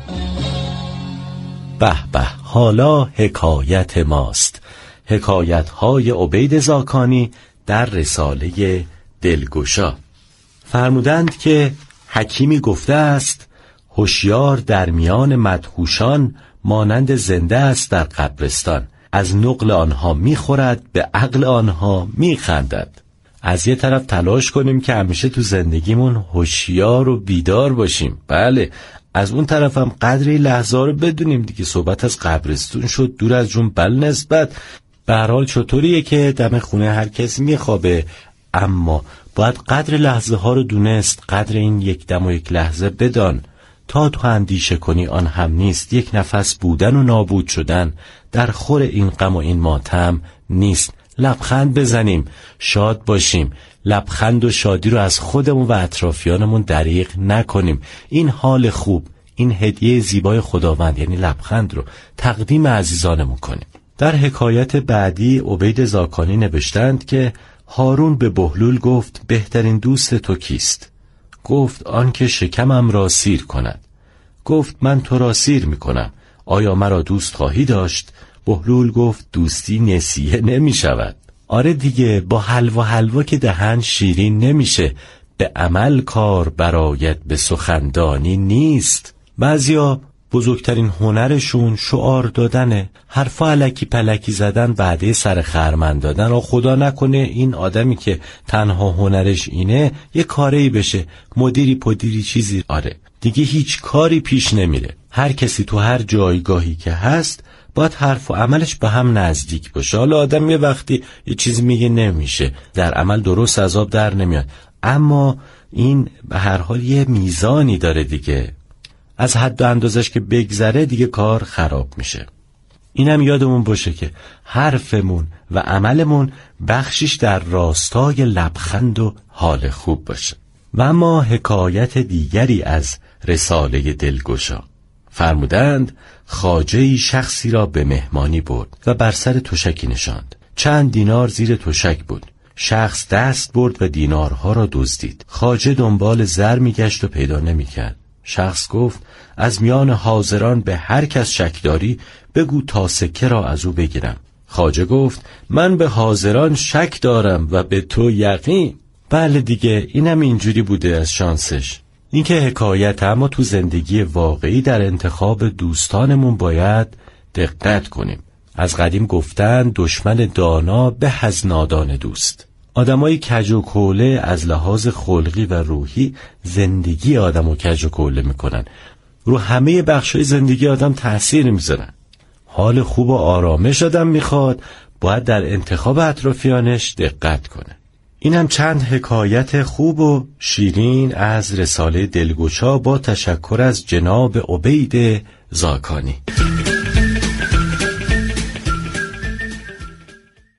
به به، حالا حکایت ماست. حکایت‌های عبید زاکانی در رساله دلگشا. فرمودند که حکیمی گفته است هوشیار در میان مدهوشان مانند زنده است در قبرستان، از نقل آنها میخورد، به عقل آنها میخندد. از یه طرف تلاش کنیم که همیشه تو زندگیمون هوشیار و بیدار باشیم، بله، از اون طرف هم قدری لحظه رو بدونیم دیگه. صحبت از قبرستون شد، دور از جون بل نسبت. به هر حال چطوریه که دم خونه هر کسی میخوابه، اما باید قدر لحظه ها رو دونست. قدر این یک دم و یک لحظه بدان، تا تو اندیشه کنی آن هم نیست. یک نفس بودن و نابود شدن، در خور این غم و این ماتم نیست. لبخند بزنیم، شاد باشیم. لبخند و شادی رو از خودمون و اطرافیانمون دریغ نکنیم. این حال خوب، این هدیه زیبای خداوند یعنی لبخند رو تقدیم عزیزانمون کنیم. در حکایت بعدی عبید زاکانی نوشتند که هارون به بهلول گفت بهترین دوست تو کیست؟ گفت آن که شکمم را سیر کند. گفت من تو را سیر میکنم، آیا مرا دوست خواهی داشت؟ بهلول گفت دوستی نسیه نمی شود. آره دیگه، با حلوا که دهن شیرین نمیشه. به عمل کار برایت، به سخندانی نیست. بعضیا بزرگترین هنرشون شعار دادنه، حرفا الکی پلکی زدن، بعده سر خرمن دادن. و خدا نکنه این آدمی که تنها هنرش اینه یه کاری بشه، مدیری پدیری چیزی، آره دیگه هیچ کاری پیش نمیره. هر کسی تو هر جایگاهی که هست باید حرف و عملش به هم نزدیک باشه. حالا آدم یه وقتی یه چیزی میگه نمیشه، در عمل درست از آب در نمیاد، اما این به هر حال یه میزانی داره دیگه. از حد و اندازش که بگذره دیگه کار خراب میشه. اینم یادمون باشه که حرفمون و عملمون بخشش در راستای لبخند و حال خوب باشه. و اما حکایت دیگری از رساله دلگشا. فرمودند خواجه‌ای شخصی را به مهمانی برد و بر سر تشکی نشاند. چند دینار زیر تشک بود. شخص دست برد و دینارها را دزدید. خواجه دنبال زر میگشت و پیدا نمیکرد. شخص گفت از میان حاضران به هر کس شک داری بگو تا سکه را از او بگیرم. خواجه گفت من به حاضران شک دارم و به تو یقین. بله دیگه، اینم اینجوری بوده از شانسش. این که حکایت، اما تو زندگی واقعی در انتخاب دوستانمون باید دقت کنیم. از قدیم گفتن دشمن دانا به از نادان دوست. آدمای کج و کوله از لحاظ خلقی و روحی زندگی آدمو کج و کوله میکنن، رو همه بخشای زندگی آدم تأثیر میذارن. حال خوب و آرامش آدم میخواد، باید در انتخاب اطرافیانش دقت کنه. اینم چند حکایت خوب و شیرین از رساله دلگشا با تشکر از جناب عبید زاکانی.